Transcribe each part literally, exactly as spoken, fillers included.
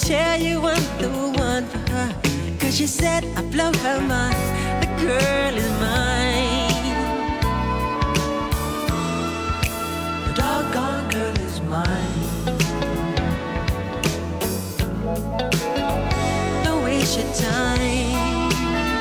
tell you I'm the one for her. Cause you said I blow her mind. The girl is mine. The doggone girl is mine. Don't waste your time.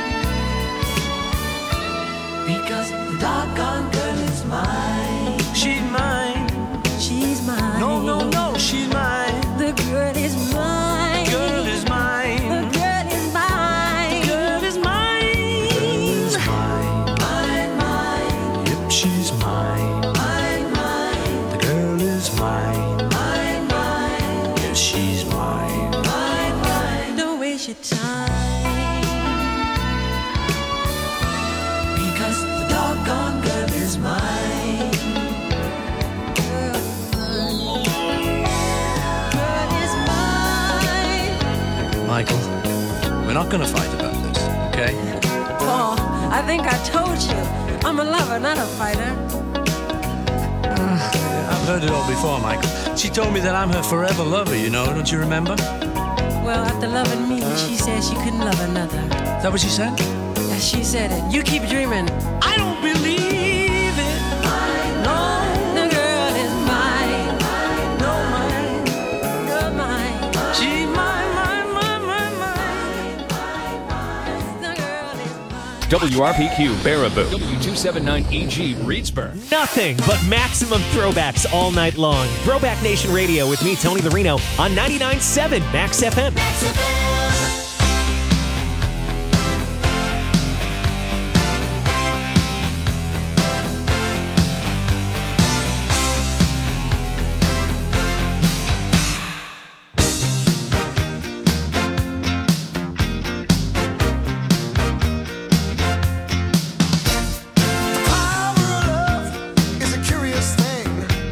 Because the doggone girl is mine. She's mine. She's mine. No, no, no, she's mine. The girl is mine. Girl is mine. The girl is mine. Girl is mine. Girl is mine. Mine, mine. Yep, she's mine. Mine, mine. The girl is mine. Mine, mine. Yes, she's mine. Mine, mine. Don't waste your time. Because the doggone girl is mine. Girl is mine. Girl is mine. Michael, we're not gonna fight about this, okay? Paul, I think I told you. I'm a lover, not a fighter. I've heard it all before, Michael. She told me that I'm her forever lover, you know, don't you remember? Well, after loving me, she said she couldn't love another. Is that what she said? Yeah, she said it. You keep dreaming. I don't believe it. No. The girl is mine. No, mine. You're mine. She's mine, mine, mine, mine, mine. The girl is mine. W R P Q Baraboo. W two seventy-nine E G Reedsburg. Nothing but maximum throwbacks all night long. Throwback Nation Radio with me, Tony Larino, on ninety-nine point seven Max F M.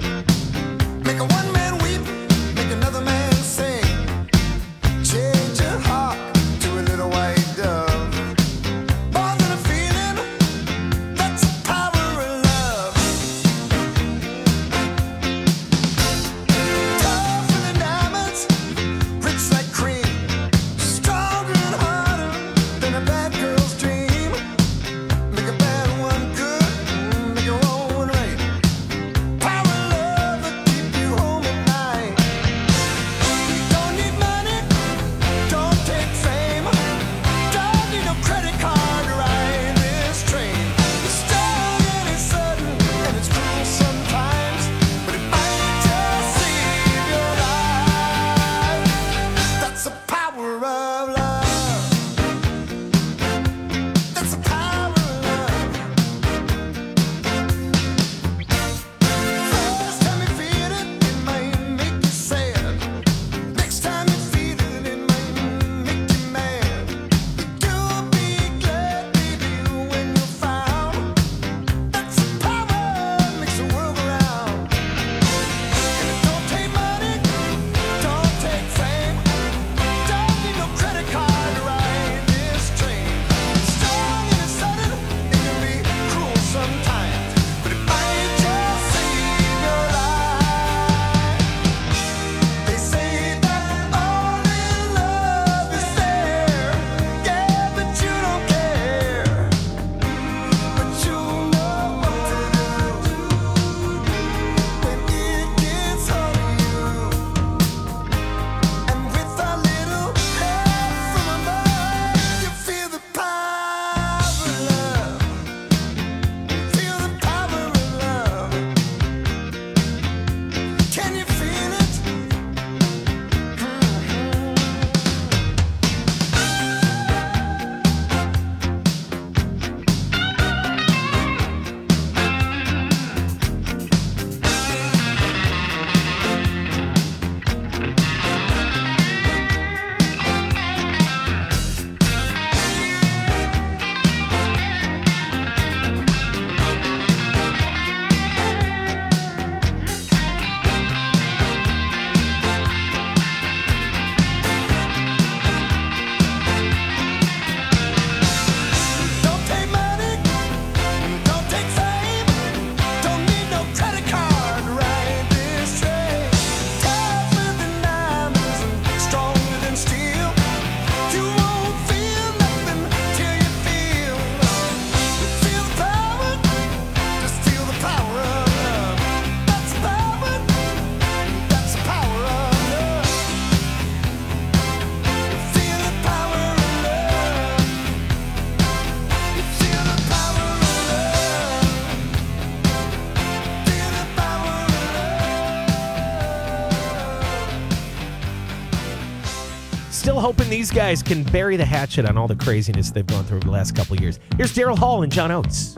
Make a one man weep, make another man sing. Change hoping these guys can bury the hatchet on all the craziness they've gone through over the last couple of years. Here's Daryl Hall and John Oates.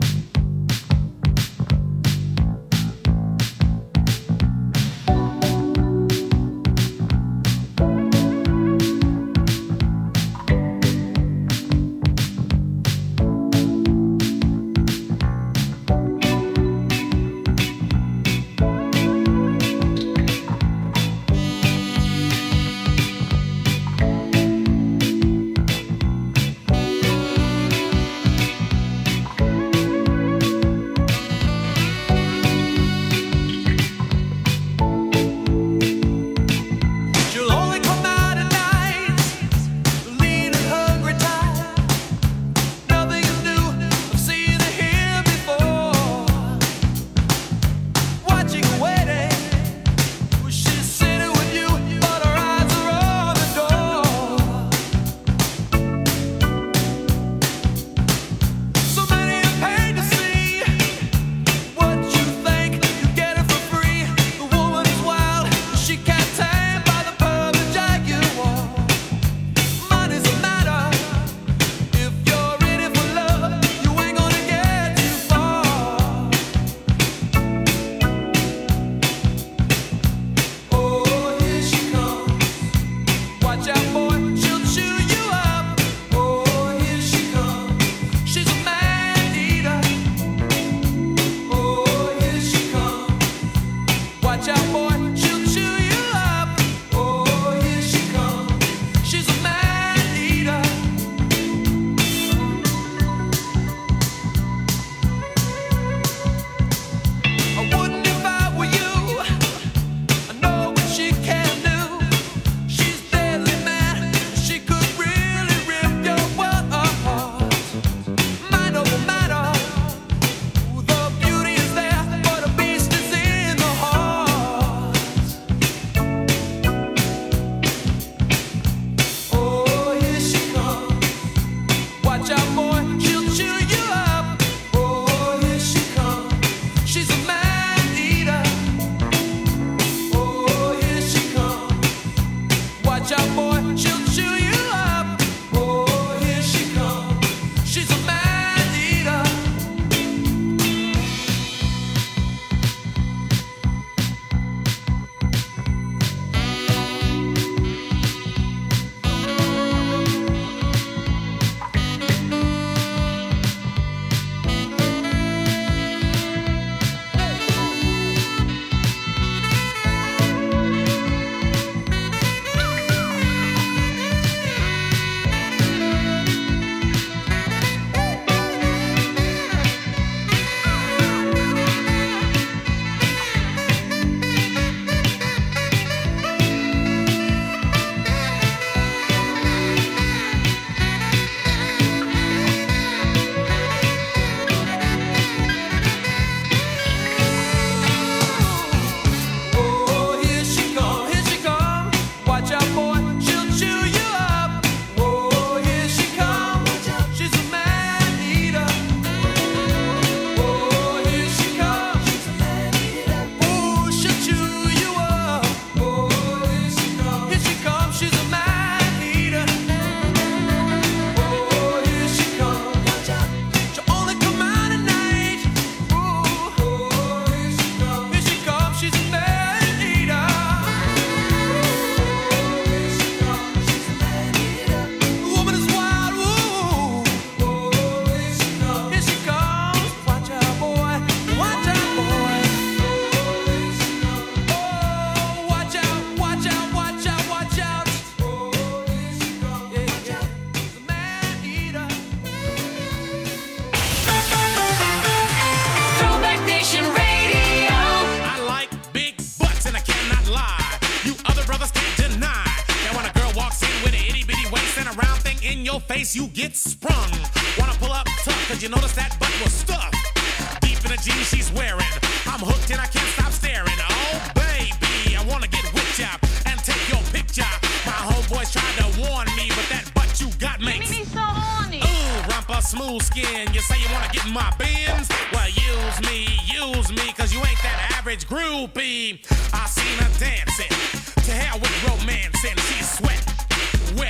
face, you get sprung. Wanna pull up tough, cause you notice that butt was stuffed. Deep in the jeans she's wearing. I'm hooked and I can't stop staring. Oh, baby, I wanna get whipped up and take your picture. My homeboys tried to warn me, but that butt you got makes me so horny. Ooh, rumpa smooth skin. You say you wanna get in my bins? Well, use me, use me, cause you ain't that average groupie. I seen her dancing. To hell with romancing. She's sweat, wet.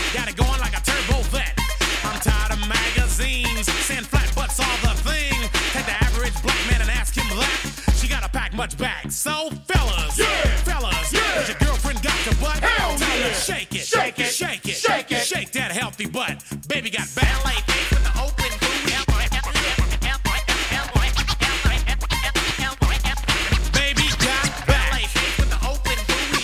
got it going like a turbo vet. I'm tired of magazines saying flat butts are the thing. Take the average black man and ask him that. She gotta pack much back. So fellas, yeah. fellas, yeah. Has your girlfriend got your butt? Hell Tell yeah. her shake it, shake it, shake it, shake it, shake that healthy butt. Baby got back. L A face with the open booty. Baby got back. L A face with the open booty.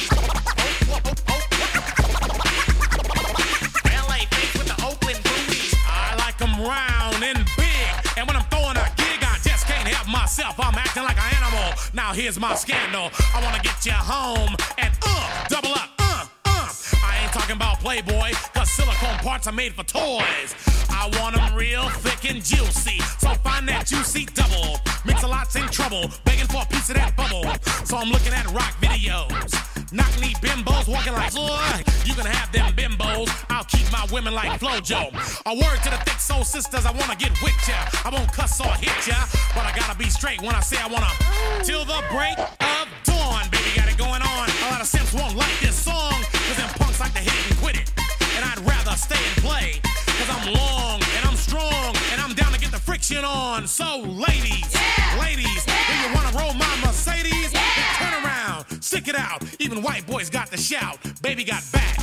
L A face with the open booty. I like 'em round and big, and when I'm throwing a gig, I just can't help myself. I'm acting like an animal. Now here's my scandal. I wanna get you home and uh, double up, uh, uh. I ain't talking about Playboy, cause silicone parts are made for toys. I want them real thick and juicy, so find that juicy double. Mix-a-lot's in trouble, begging for a piece of that bubble. So I'm looking at rock videos. Knock-knee bimbos walking like, you can have them bimbos. I'll keep my women like Flojo. A word to the thick soul sisters, I wanna get with ya. I won't cuss or hit ya, but I gotta be straight when I say I wanna. Till the break of dawn, baby, got it going on. A lot of simps won't like this song, cause them punks like to hit it and quit it. And I'd rather stay and play, cause I'm long and I'm strong, and I'm down to get the friction on. So ladies, yeah. ladies, yeah. if you wanna roll my Mercedes, yeah. then turn around, stick it out. Even white boys got the shout. Baby got back.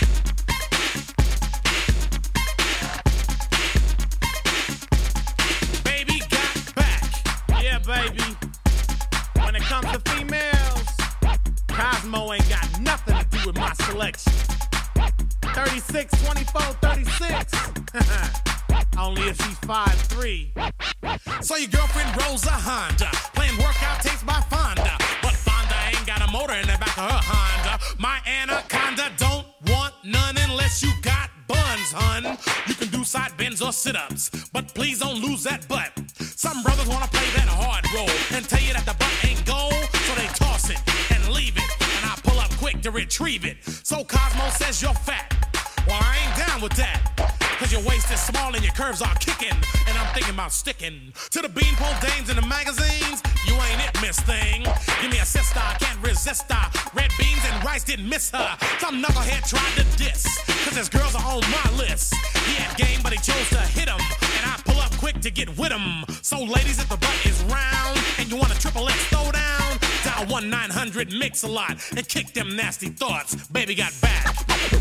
Baby got back. Yeah, baby. When it comes to females, Cosmo ain't got nothing to do with my selection. thirty-six, twenty-four, thirty-six. Only if she's five three. So your girlfriend rolls a Honda, playing workout tapes by Fonda. But Fonda ain't got a motor in the back of her Honda. My Anaconda don't want none unless you got buns, hun. You can do side bends or sit-ups, but please don't lose that butt. Some brothers wanna play that hard role and tell you that the butt ain't gold, so they toss it and leave it, and I pull up quick to retrieve it. So Cosmo says you're fat. Well, I ain't down with that, cause your waist is small and your curves are kicking, and I'm thinking about sticking to the beanpole dames in the magazines. You ain't it, miss thing. Give me a sister, I can't resist her. Red beans and rice didn't miss her. Some knucklehead tried to diss, cause his girls are on my list. He had game, but he chose to hit him, and I pull up quick to get with him. So ladies, if the butt is round and you want a triple X throwdown, dial one nine hundred mix a lot and kick them nasty thoughts. Baby got back.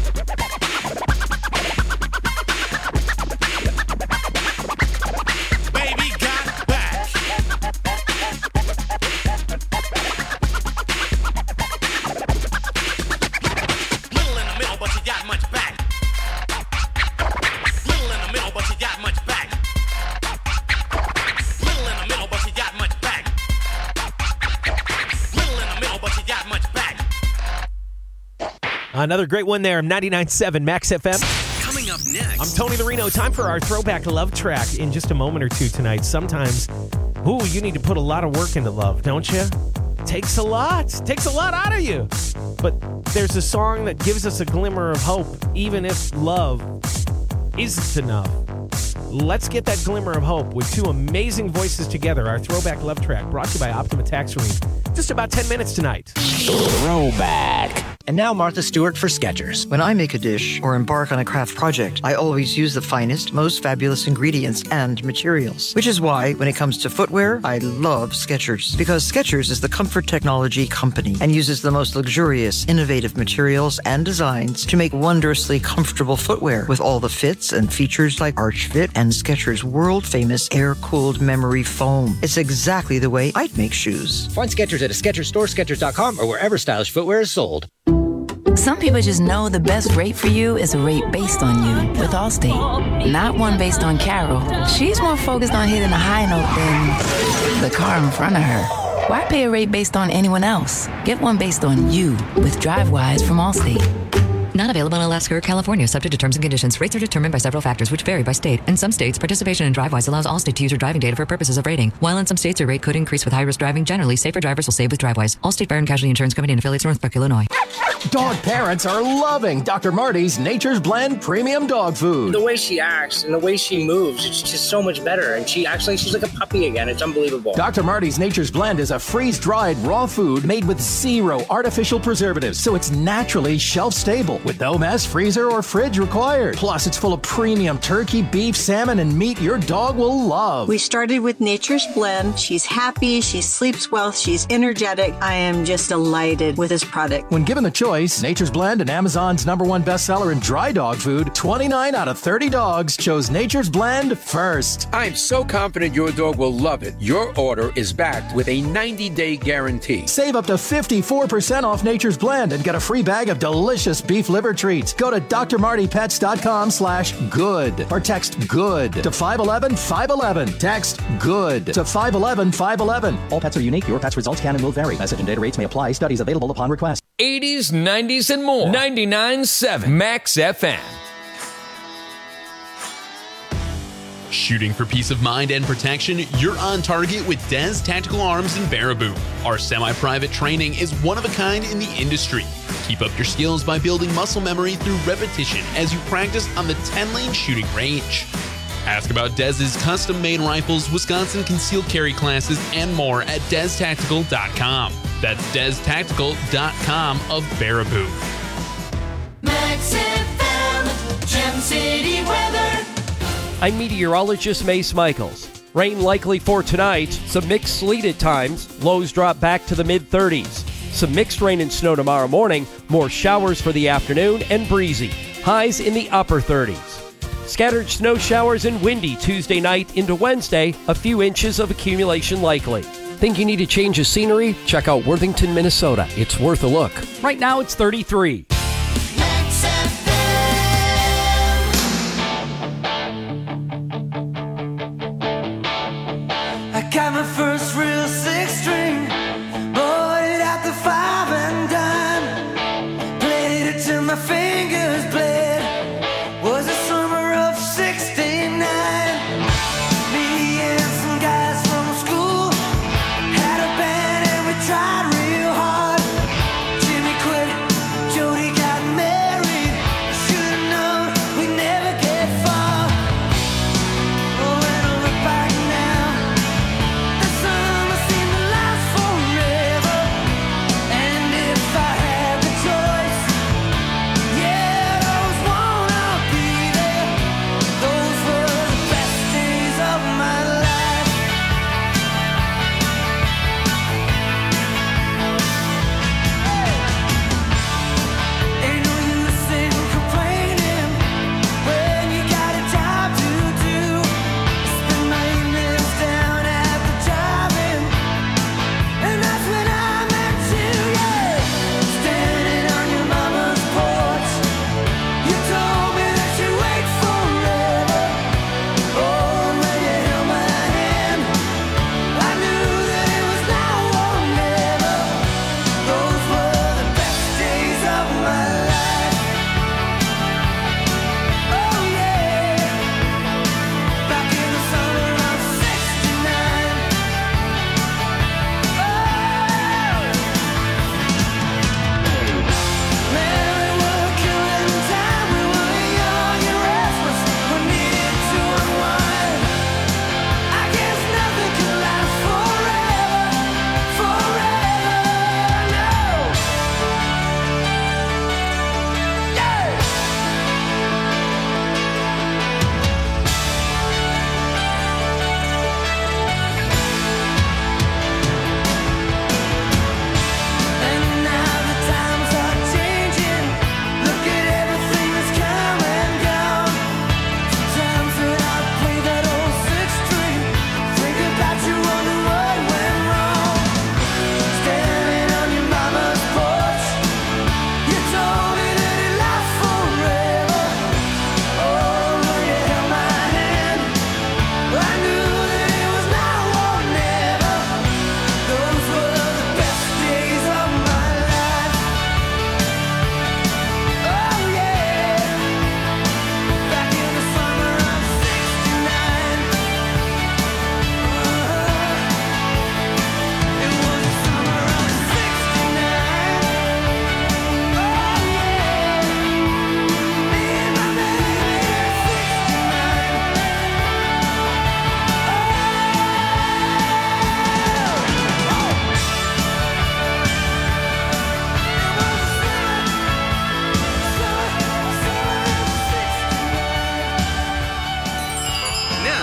Baby got back. Little in the middle, but she got much back. Little in the middle, but she got much back. Little in the middle, but she got much back. Little in the middle, but she got much back. Another great one there, ninety-nine point seven Max F M. Coming up next, I'm Tony the Reno. Time for our throwback love track in just a moment or two tonight. Sometimes, ooh, you need to put a lot of work into love, don't you? Takes a lot. Takes a lot out of you. But there's a song that gives us a glimmer of hope, even if love isn't enough. Let's get that glimmer of hope with two amazing voices together. Our throwback love track brought to you by Optima Tax Relief. Just about ten minutes tonight. Throwback. And now Martha Stewart for Skechers. When I make a dish or embark on a craft project, I always use the finest, most fabulous ingredients and materials. Which is why, when it comes to footwear, I love Skechers. Because Skechers is the comfort technology company and uses the most luxurious, innovative materials and designs to make wondrously comfortable footwear with all the fits and features like Arch Fit and Skechers' world-famous air-cooled memory foam. It's exactly the way I'd make shoes. Find Skechers at a Skechers store, Skechers dot com, or wherever stylish footwear is sold. Some people just know the best rate for you is a rate based on you with Allstate. Not one based on Carol. She's more focused on hitting a high note than the car in front of her. Why pay a rate based on anyone else? Get one based on you with DriveWise from Allstate. Not available in Alaska or California, subject to terms and conditions. Rates are determined by several factors, which vary by state. In some states, participation in DriveWise allows Allstate to use your driving data for purposes of rating. While in some states, your rate could increase with high-risk driving. Generally, safer drivers will save with DriveWise. Allstate Fire and Casualty Insurance Company and affiliates, Northbrook, Illinois. Dog parents are loving Doctor Marty's Nature's Blend Premium Dog Food. The way she acts and the way she moves, it's just so much better. And she acts like she's like a puppy again. It's unbelievable. Doctor Marty's Nature's Blend is a freeze-dried raw food made with zero artificial preservatives, so it's naturally shelf-stable with no mess, freezer, or fridge required. Plus, it's full of premium turkey, beef, salmon, and meat your dog will love. We started with Nature's Blend. She's happy, she sleeps well, she's energetic. I am just delighted with this product. When given the choice, Nature's Blend and Amazon's number one bestseller in dry dog food, twenty-nine out of thirty dogs chose Nature's Blend first. I'm so confident your dog will love it. Your order is backed with a ninety-day guarantee. Save up to fifty-four percent off Nature's Blend and get a free bag of delicious beef liver treats. Go to drmartypets.com slash good or text good to five one one, five one one. Text good to five one one, five one one. All pets are unique. Your pet's results can and will vary. Message and data rates may apply. Studies available upon request. eighties, nineties, and more. ninety-nine point seven Max F M. Shooting for peace of mind and protection, you're on target with Des Tactical Arms in Baraboo. Our semi-private training is one of a kind in the industry. Keep up your skills by building muscle memory through repetition as you practice on the ten-lane shooting range. Ask about Dez's custom-made rifles, Wisconsin concealed carry classes, and more at des tactical dot com. That's des tactical dot com of Baraboo. Max F M, Gem City weather. I'm meteorologist Mace Michaels. Rain likely for tonight. Some mixed sleet at times. Lows drop back to the mid-thirties. Some mixed rain and snow tomorrow morning. More showers for the afternoon and breezy. Highs in the upper thirties. Scattered snow showers and windy Tuesday night into Wednesday. A few inches of accumulation likely. Think you need a change of scenery? Check out Worthington, Minnesota. It's worth a look. Right now it's thirty-three. I got my first real six string, bought it at the five and dime, played it till my fingers bled, was the summer of sixty-nine, me and some guys from school, had a band and we tried real hard, Jimmy quit, Jody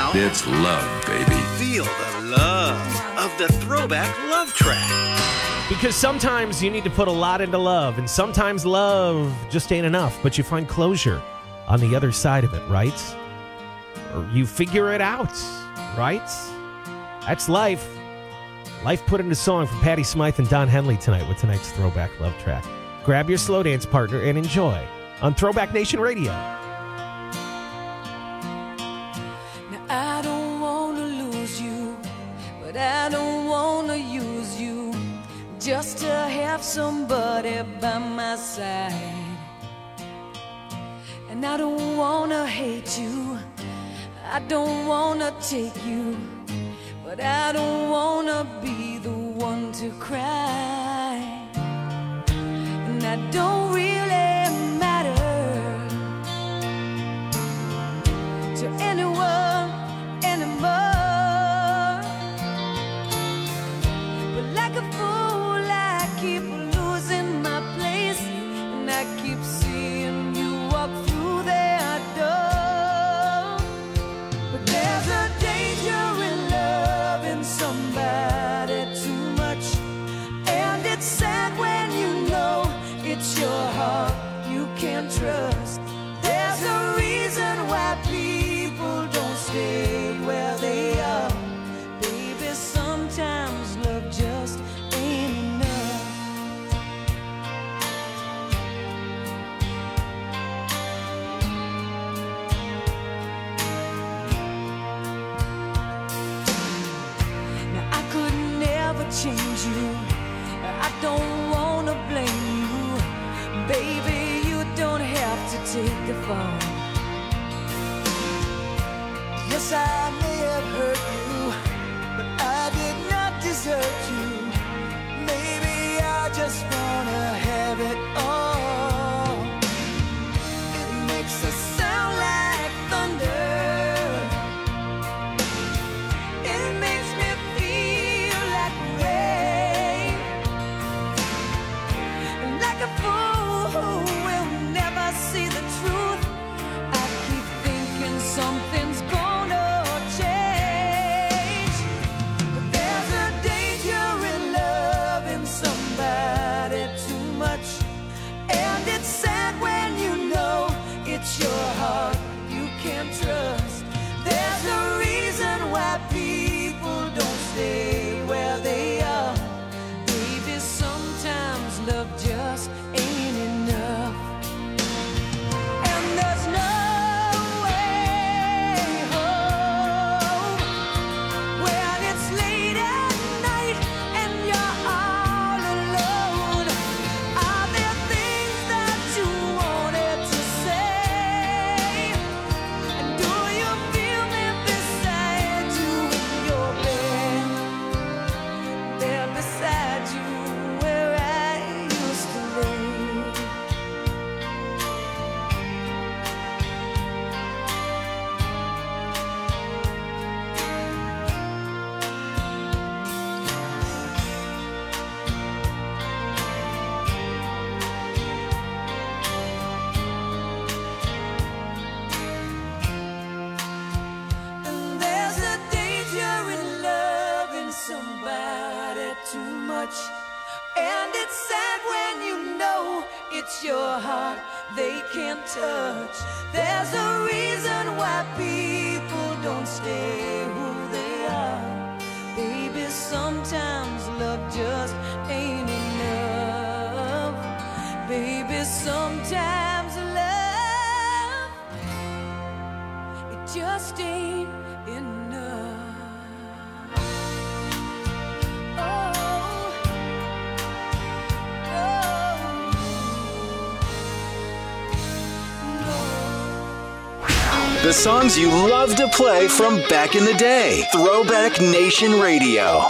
now. It's love, baby. Feel the love of the Throwback Love Track. Because sometimes you need to put a lot into love, and sometimes love just ain't enough, but you find closure on the other side of it, right? Or you figure it out, right? That's life. Life put into song from Patty Smythe and Don Henley tonight with tonight's Throwback Love Track. Grab your slow dance partner and enjoy on Throwback Nation Radio. Now I don't want to lose you, but I don't want to use you just to have somebody by my side. And I don't want to hate you, I don't want to take you, but I don't want to be the one to cry. And I don't really matter to anyone anymore. But like a fool I keep losing my place, and I keep seeing you walk through that door. But there's a danger in loving somebody too much, and it's sad when you know it's your heart you can't trust. There's a reason why people don't stay where they are. Baby, sometimes love just ain't enough. Now I could never change you, I don't wanna blame you. Baby, you don't have to take the fall. Yes, I may have hurt you, but I did not desert you. Maybe I just wanna have it all. It makes us sound like thunder. It makes me feel like rain. And like a fool who will never see the truth, I keep thinking something's gonna change. But there's a danger in loving somebody too much, and it's sad when you know it's your heart you can't trust. There's a reason why people don't stay where they are. Baby, sometimes love just ain't enough. And there's no way home when it's late at night and you're all alone. Are there things that you wanted to say? And do you feel me beside you in your bed? There beside you where I used to lay. And there's a danger in loving somebody too much, and it's sad when you know it's your heart they can't touch. There's a reason why people don't stay who they are. Baby, sometimes love just ain't enough. Baby, sometimes love, it just ain't enough. Oh, The songs you love to play from back in the day. Throwback Nation Radio.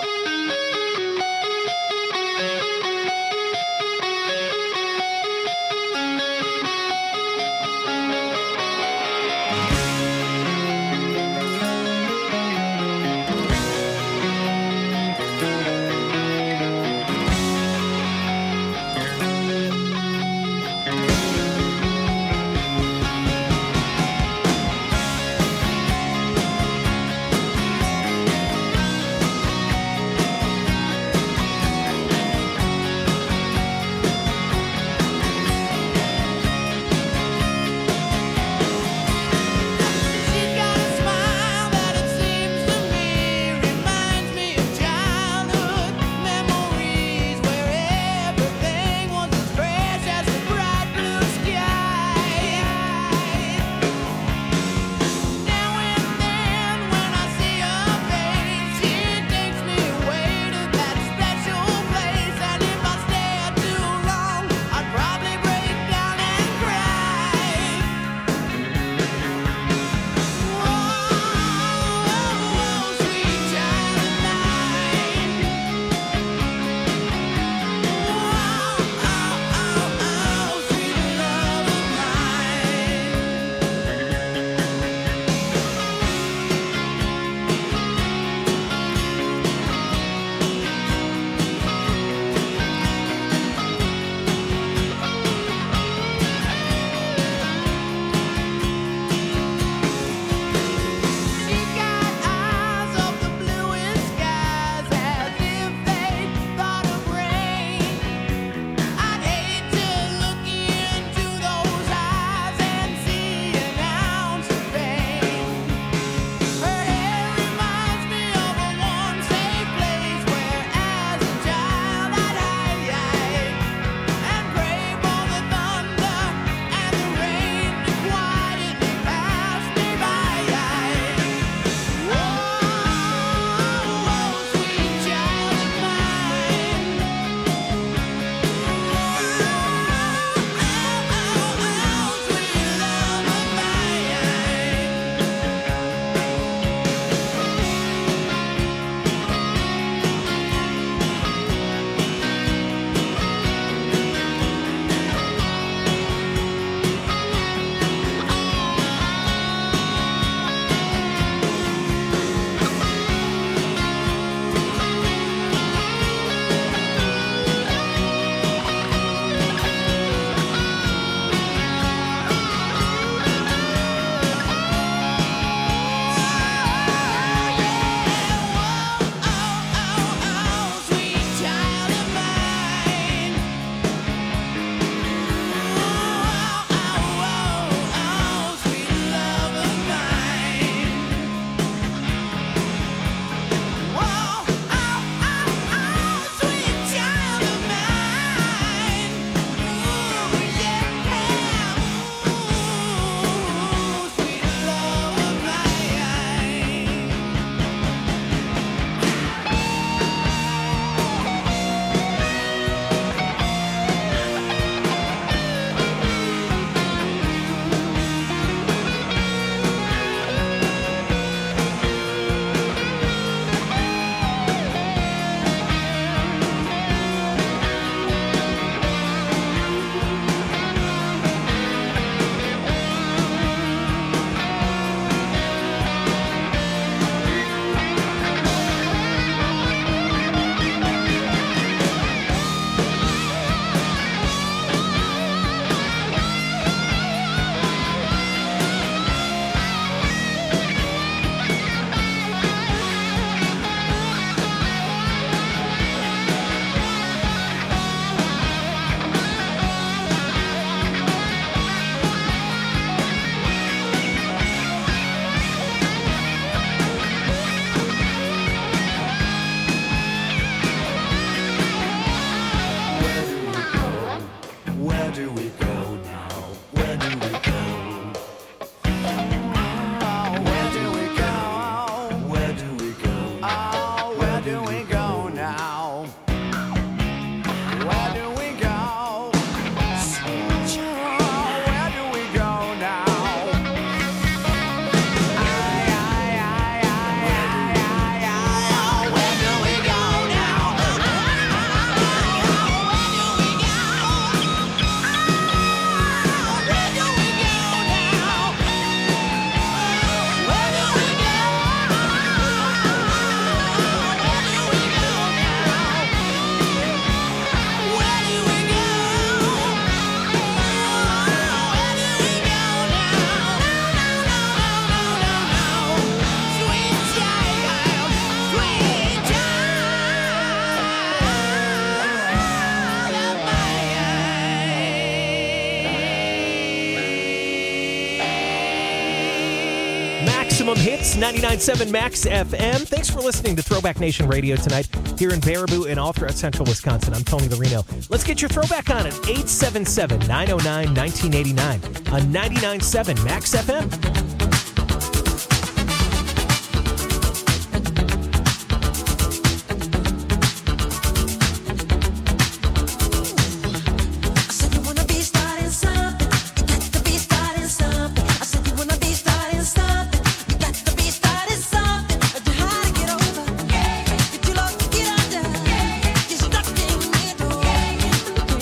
Hits, ninety-nine point seven Max F M. Thanks for listening to Throwback Nation Radio tonight here in Baraboo and all throughout central Wisconsin. I'm Tony Larino. Let's get your throwback on at eight seven seven, nine oh nine, nineteen eighty-nine on ninety-nine point seven Max F M.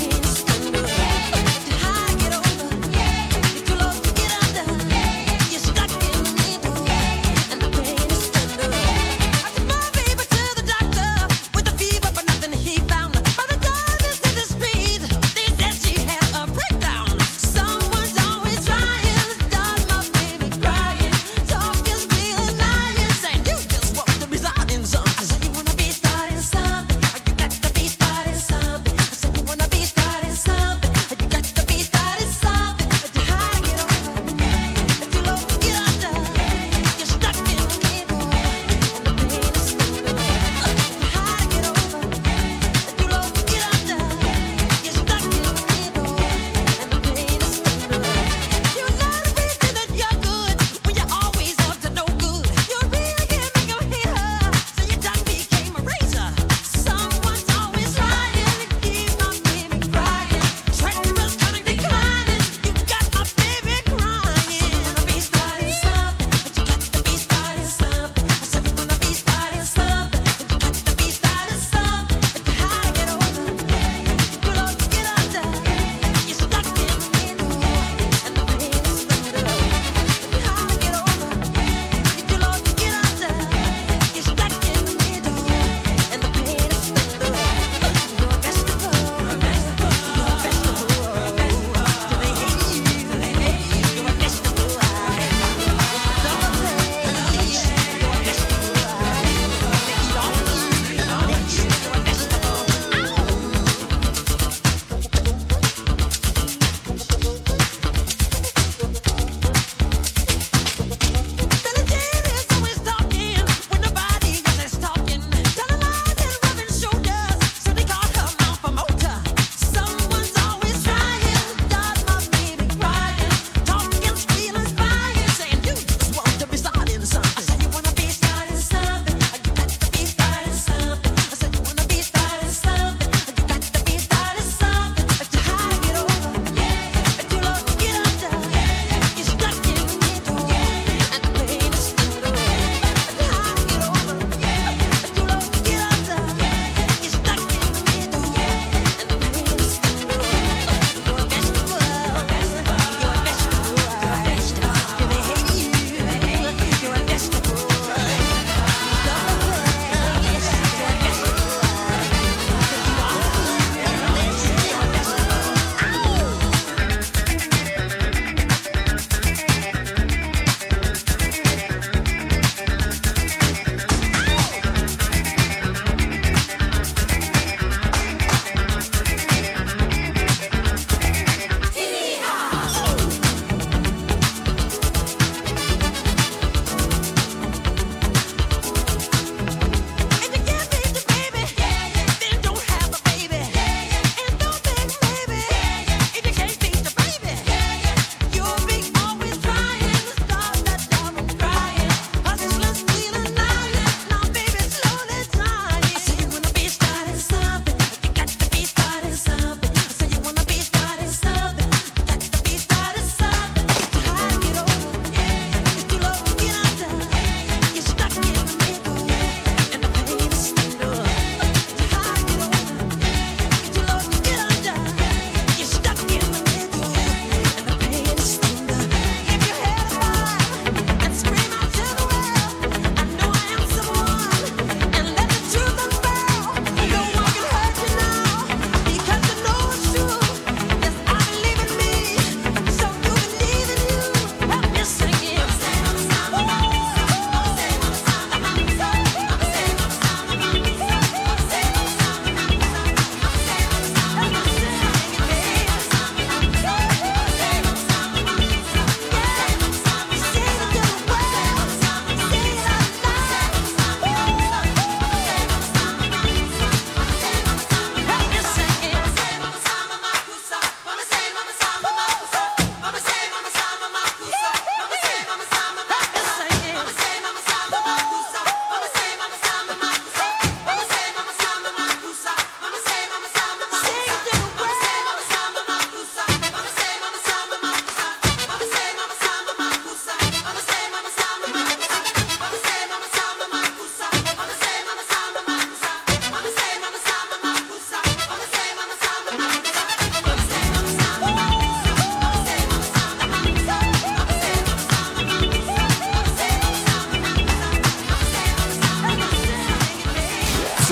Just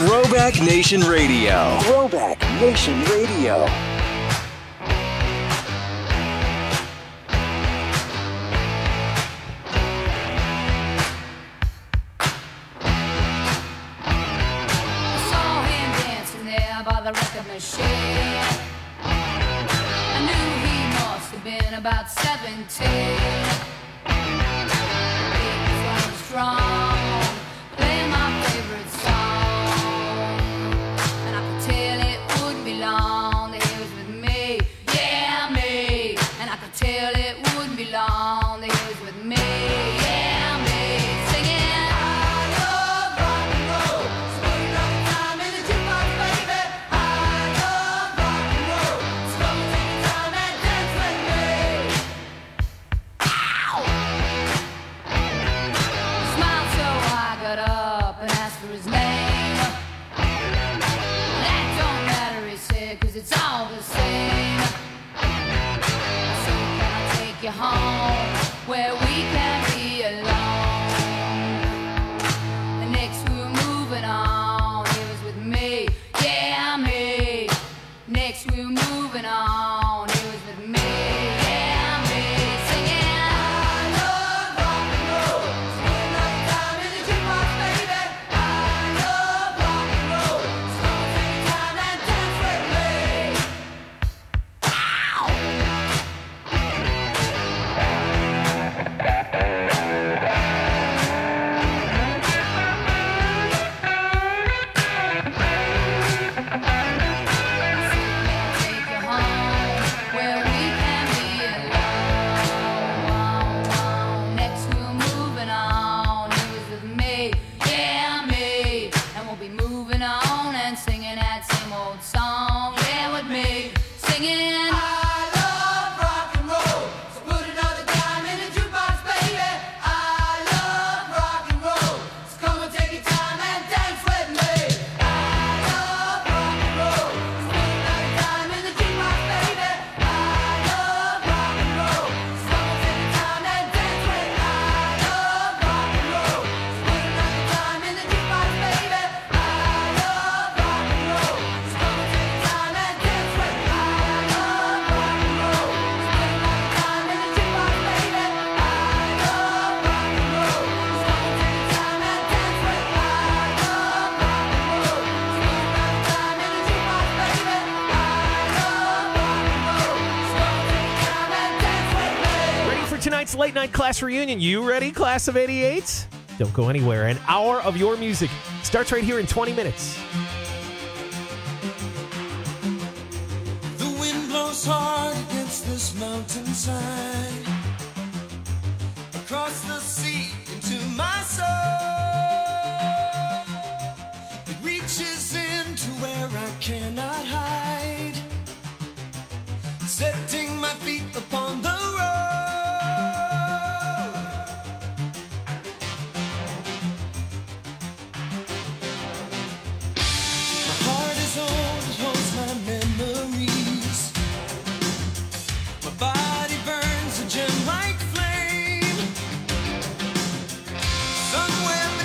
Throwback Nation Radio. Throwback Nation Radio. By the record machine, I knew he must have been about seventeen. He was running strong, playing my favorite song, and I could tell it wouldn't be long that he was with me, yeah me. And I could tell it wouldn't be long that he was with me, yeah me. Singing. It's all the same. So can I take you home where we can be alone? And next we were moving on. He was with me, yeah me. Next we were moving on. He was with me, yeah me. Singing. I love rock and roll. Spend night time in the jukebox, baby. I love rock and roll. So take time and dance with me. Tonight's late night class reunion. You ready, class of eighty-eight? Don't go anywhere. An hour of your music starts right here in twenty minutes. The wind blows hard against this mountainside, across the sea into my soul. It reaches into where I cannot hide, setting my feet upon the road. Body burns a gem like flame. Somewhere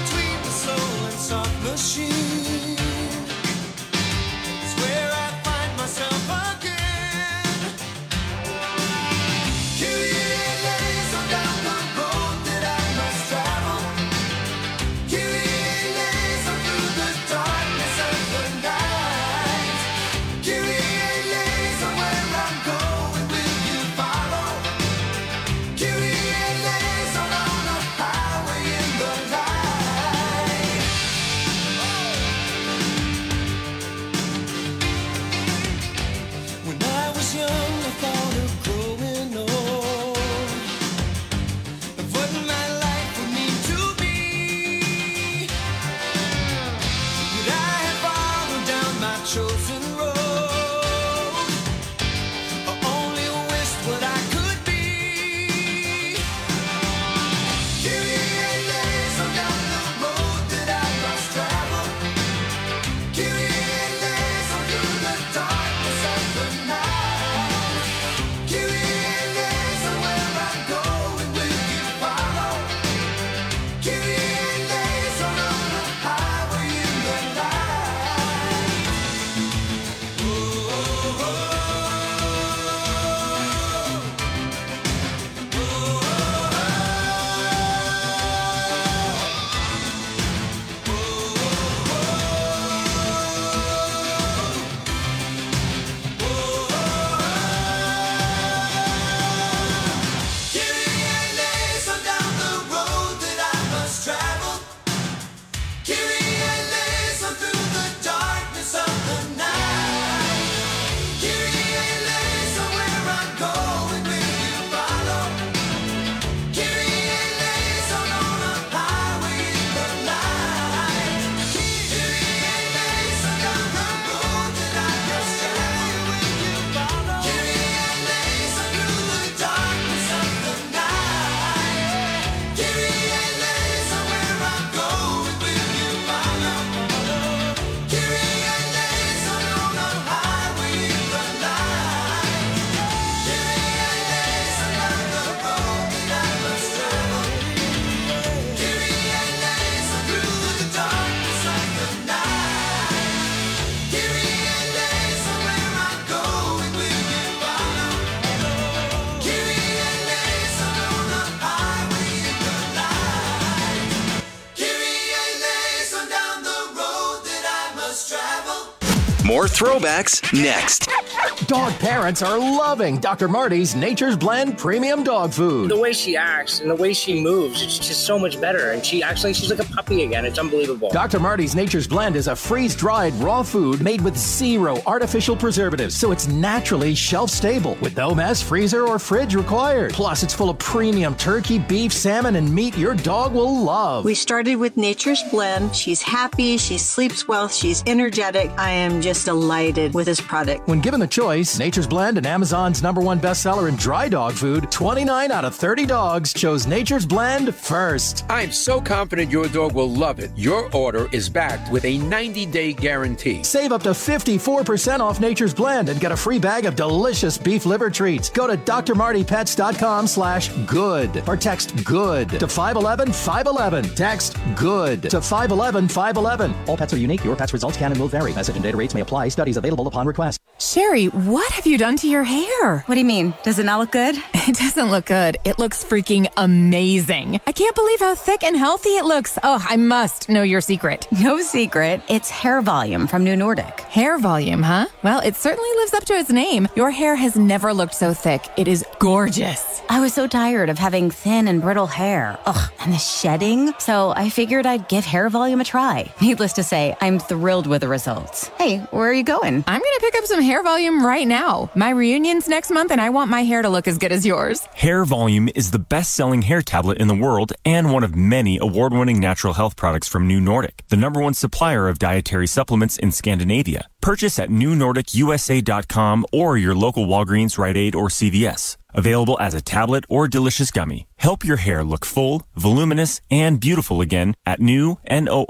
More throwbacks next. Dog parents are loving Doctor Marty's Nature's Blend Premium Dog Food. The way she acts and the way she moves, it's just so much better. And she actually, she's like a puppy again. It's unbelievable. Doctor Marty's Nature's Blend is a freeze-dried raw food made with zero artificial preservatives, so it's naturally shelf-stable with no mess, freezer, or fridge required. Plus, it's full of premium turkey, beef, salmon, and meat your dog will love. We started with Nature's Blend. She's happy, she sleeps well, she's energetic. I am just delighted with this product. When given the choice, Nature's Blend and Amazon's number one bestseller in dry dog food, twenty-nine out of thirty dogs chose Nature's Blend first. I'm so confident your dog will love it. Your order is backed with a ninety-day guarantee. Save up to fifty-four percent off Nature's Blend and get a free bag of delicious beef liver treats. Go to drmartypets.com slash good or text good to five one one, five one one. Text good to five one one, five one one. All pets are unique. Your pet's results can and will vary. Message and data rates may apply. Studies available upon request. Sherry, what have you done to your hair? What do you mean? Does it not look good? It doesn't look good. It looks freaking amazing. I can't believe how thick and healthy it looks. Oh, I must know your secret. No secret. It's hair volume from New Nordic. Hair volume, huh? Well, it certainly lives up to its name. Your hair has never looked so thick. It is gorgeous. I was so tired of having thin and brittle hair. Ugh, and the shedding. So I figured I'd give hair volume a try. Needless to say, I'm thrilled with the results. Hey, where are you going? I'm going to pick up some hair volume right now. My reunion's next month and I want my hair to look as good as yours. Hair Volume is the best-selling hair tablet in the world and one of many award-winning natural health products from New Nordic, the number one supplier of dietary supplements in Scandinavia. Purchase at new nordic u s a dot com or your local Walgreens, Rite Aid, or C V S. Available as a tablet or delicious gummy. Help your hair look full, voluminous, and beautiful again at new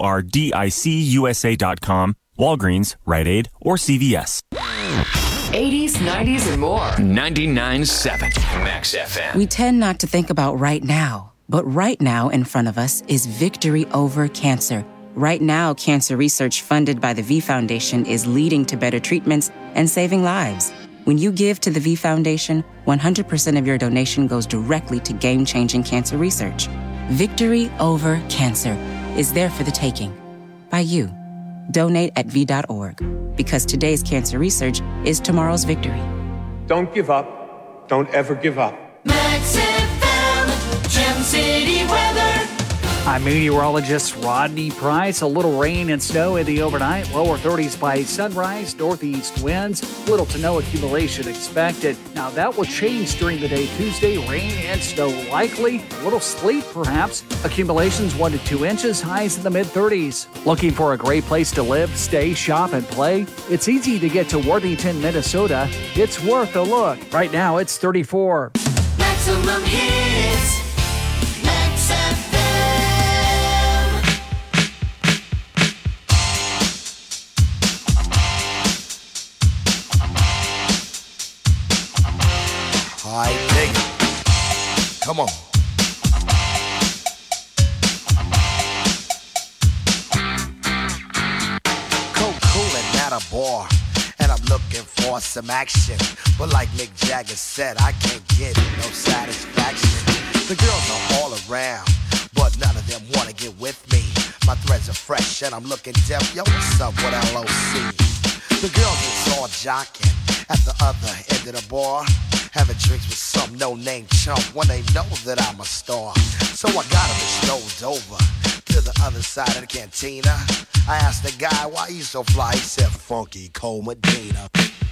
nordic u s a dot com, Walgreens, Rite Aid, or C V S. eighties, nineties, and more. ninety-nine point seven Max F M. We tend not to think about right now, but right now in front of us is victory over cancer. Right now, cancer research funded by the V Foundation is leading to better treatments and saving lives. When you give to the V Foundation, one hundred percent of your donation goes directly to game-changing cancer research. Victory over cancer is there for the taking. By you. Donate at V dot org. Because today's cancer research is tomorrow's victory. Don't give up. Don't ever give up. Max F M, Gem City weather. I'm meteorologist Rodney Price. A little rain and snow in the overnight. Lower thirties by sunrise. Northeast winds. Little to no accumulation expected. Now that will change during the day Tuesday. Rain and snow likely. A little sleet perhaps. Accumulations one to two inches. Highs in the mid thirties. Looking for a great place to live, stay, shop, and play? It's easy to get to Worthington, Minnesota. It's worth a look. Right now it's thirty-four. Maximum hits. Max F M. I dig it. Come on. Cool, cool, and at a bar. And I'm looking for some action. But like Mick Jagger said, I can't get no satisfaction. The girls are all around, but none of them wanna get with me. My threads are fresh and I'm looking deaf. Yo, what's up with L O C? The girls is all jocking at the other end of the bar, having drinks with some no-name chump when they know that I'm a star. So I got him strolled over to the other side of the cantina. I asked the guy, why you so fly? He said, Funky Cole Medina.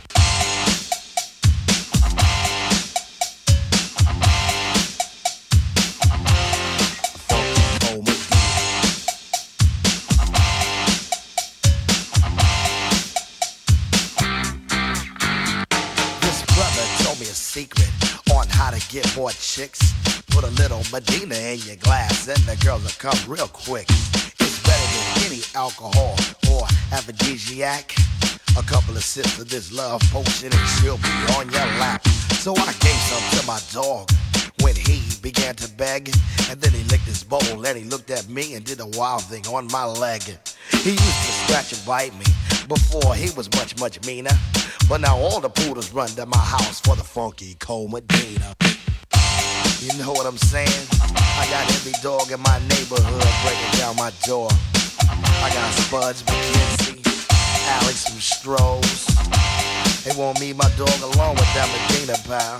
Secret on how to get more chicks. Put a little Medina in your glass and the girls will come real quick. It's better than any alcohol or aphrodisiac. A couple of sips of this love potion and she'll be on your lap. So I gave some to my dog when he began to beg. And then he licked his bowl and he looked at me and did a wild thing on my leg. He used to scratch and bite me before he was much, much meaner. But now all the poodles run to my house for the Funky Cole Medina. You know what I'm saying? I got every dog in my neighborhood breaking down my door. I got Spuds, McKenzie, Alex from Strohs. They want me, my dog, along with that Medina pal.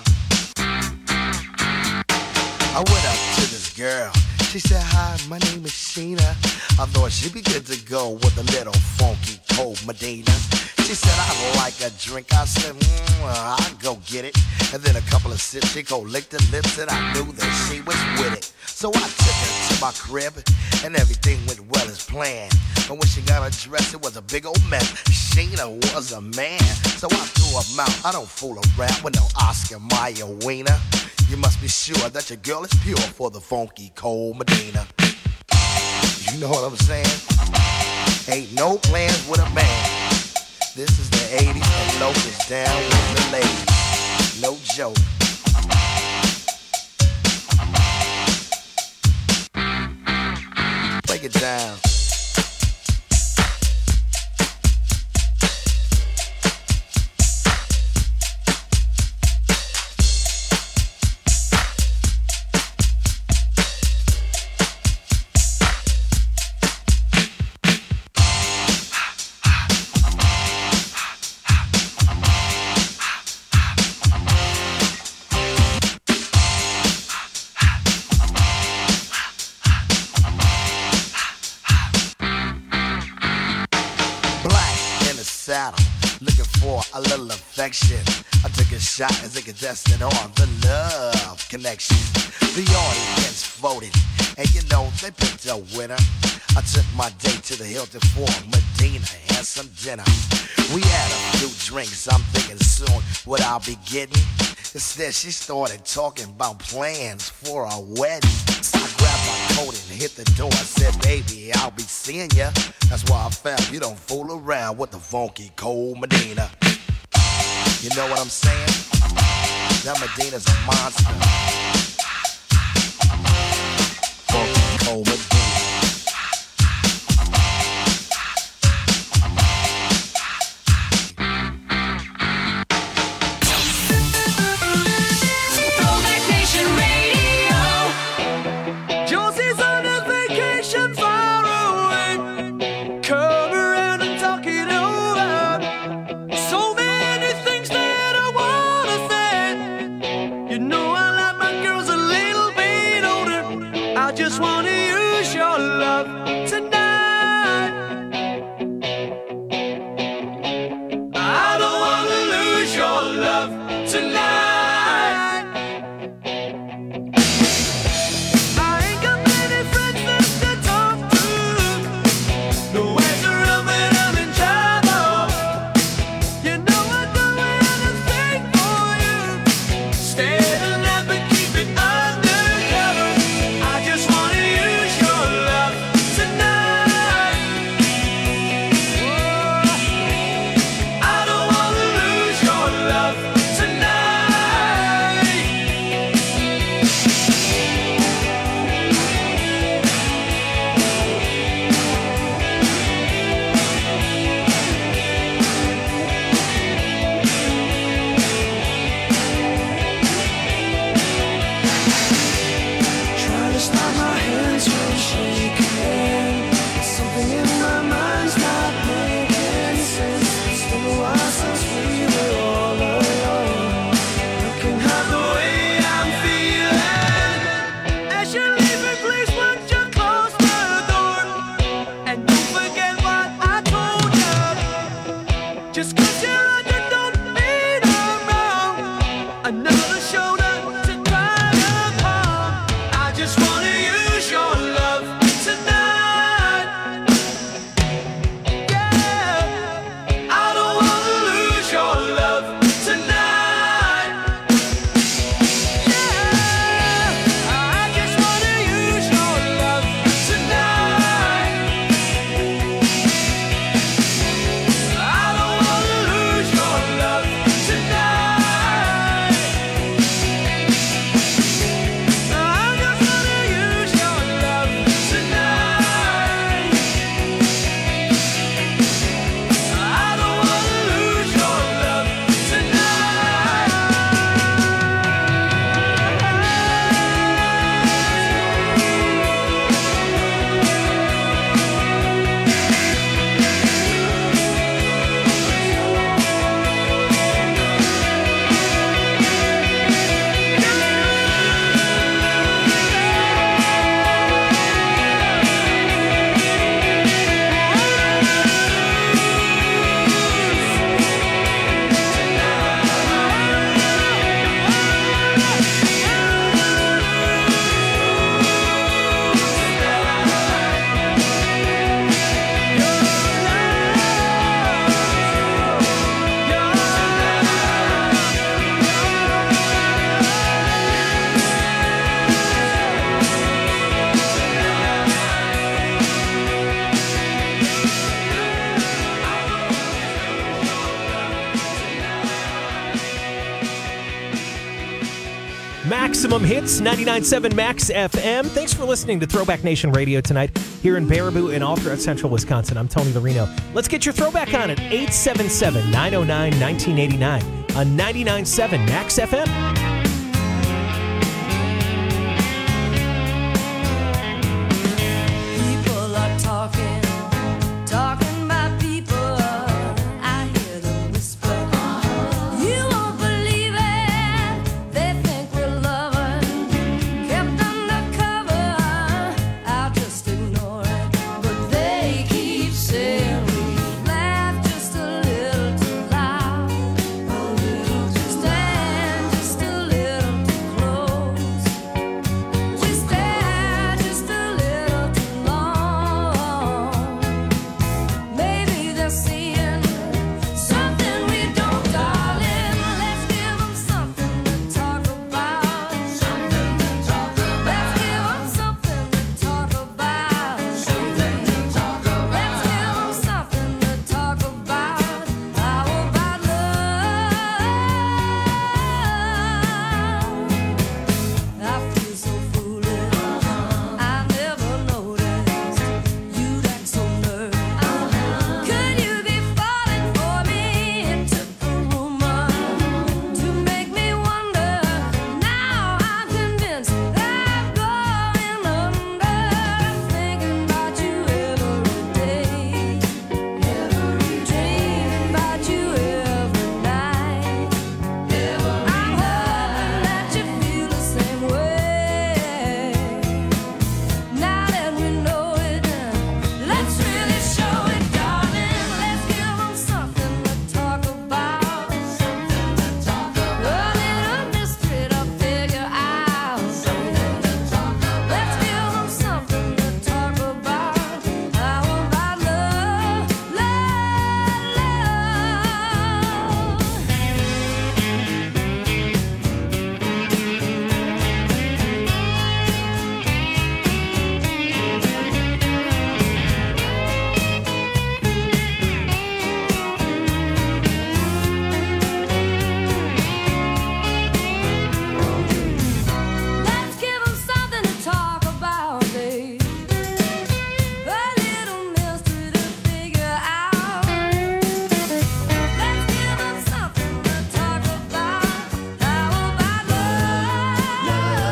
I went up to this girl. She said, hi, my name is Sheena. I thought she'd be good to go with a little funky cold Medina. She said, I like a drink. I said, mm, I'll go get it. And then a couple of sips, she go lick the lips, and I knew that she was with it. So I took her to my crib, and everything went well as planned. But when she got her dress, it was a big old mess. Sheena was a man, so I threw her mouth. I don't fool around with no Oscar Mayer wiener. You must be sure that your girl is pure for the funky cold Medina. You know what I'm saying? Ain't no plans with a man. This is the eighties, and Locust down with the ladies. No joke. Break it down. Looking for a little affection. I took a shot as a contestant on the Love Connection. The audience voted, and you know they picked a winner. I took my date to the Hilton for Medina and some dinner. We had a few drinks, I'm thinking soon what I'll be getting. Instead, she started talking about plans for a wedding. So I grabbed my coat and hit the door. I said, baby, I'll be seeing ya. That's why I found you don't fool around with the funky cold Medina. You know what I'm saying? That Medina's a monster. Funky cold Medina. Just wanna use your Maximum Hits, ninety-nine point seven Max F M. Thanks for listening to Throwback Nation Radio tonight here in Baraboo and all throughout central Wisconsin. I'm Tony Lorino. Let's get your throwback on at eight seven seven, nine oh nine, one nine eight nine on ninety-nine point seven Max F M. People are talking, talking about people. I hear them whisper. You won't believe it. They think we're loving, kept undercover. I'll just ignore it. But they keep saying we laugh just a little too loud, a little too stand just a little too close. We stare just a little too long. Maybe they're seeing something we don't, darling. Let's give them something to talk about. Something to talk about. Let's give them something to talk about. Something to talk about. Let's give them something to talk about. How about love? I feel so foolish. I never noticed you'd act so nervous. Could you be falling for me? It took a rumor to make me wonder. Now I'm convinced I'm going under. Thinking about you every day, every dream about you every night. I'm hoping that you feel the same way. Now that we know it, let's really show it, darling. Let's give them something to talk about. Something to talk about. A little mystery to figure out. Something to talk about. Let's give them something to talk about. How about love, love, let's give them something to talk about, babe. A little mystery to figure out. Let's give them something to talk about. How about love,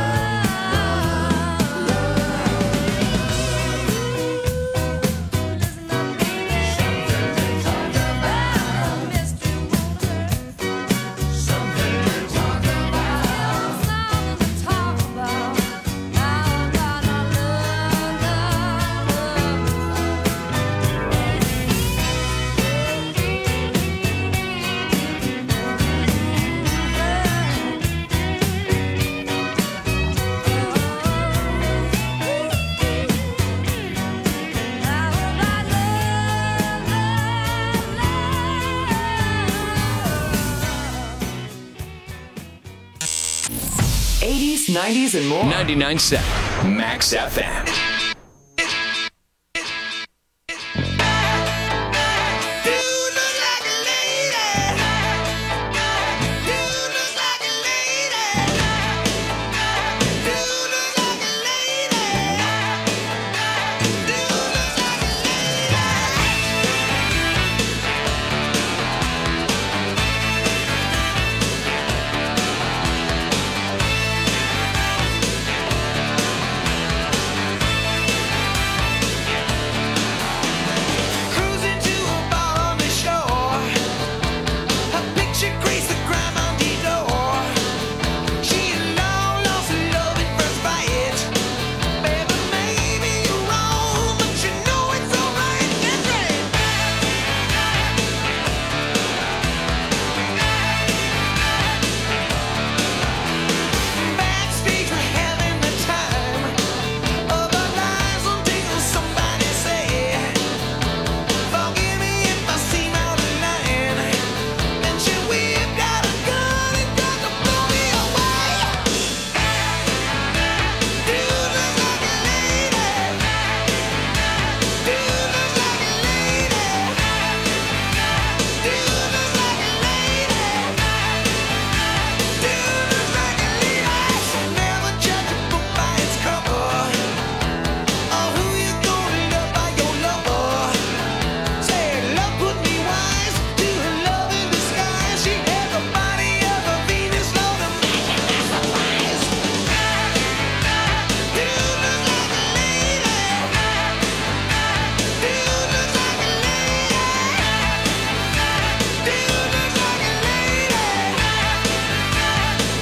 listen up, baby. Something to talk about. Mystery won't hurt. Something to talk about. Something to talk about. How about our love, eighties, nineties, and more. ninety-nine point seven Max F M.